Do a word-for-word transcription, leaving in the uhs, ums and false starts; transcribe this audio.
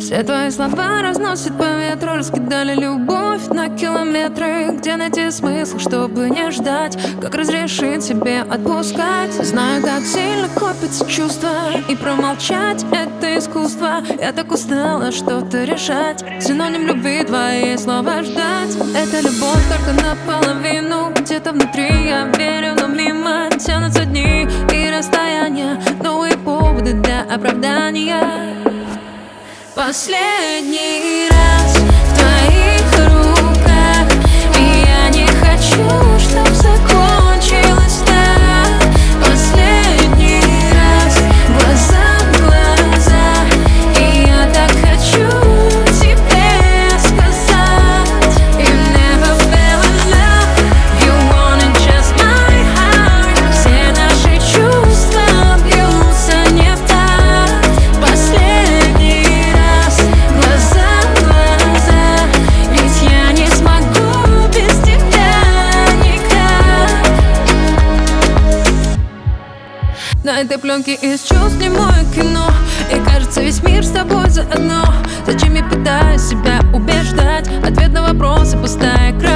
Все твои слова разносят по ветру, раскидали любовь на километры. Где найти смысл, чтобы не ждать? Как разрешить себе отпускать? Знаю, как сильно копятся чувства, и промолчать — это искусство. Я так устала что-то решать. Синоним любви — твои слова ждать. Это любовь только наполовину. Где-то внутри я верю, но мимо тянутся дни и расстояния, новые поводы для оправдания. Последний раз в твоих руках, и я не хочу, чтоб закончилось так. Последний раз глаза в глаза, и я так хочу тебе сказать: You never fell in love, you wanted just my heart. Все наши чувства бьются не в такт. Последний на этой пленке из чувств немое кино, и кажется, весь мир с тобой заодно. Зачем я пытаюсь себя убеждать? Ответ на вопросы — пустая красота.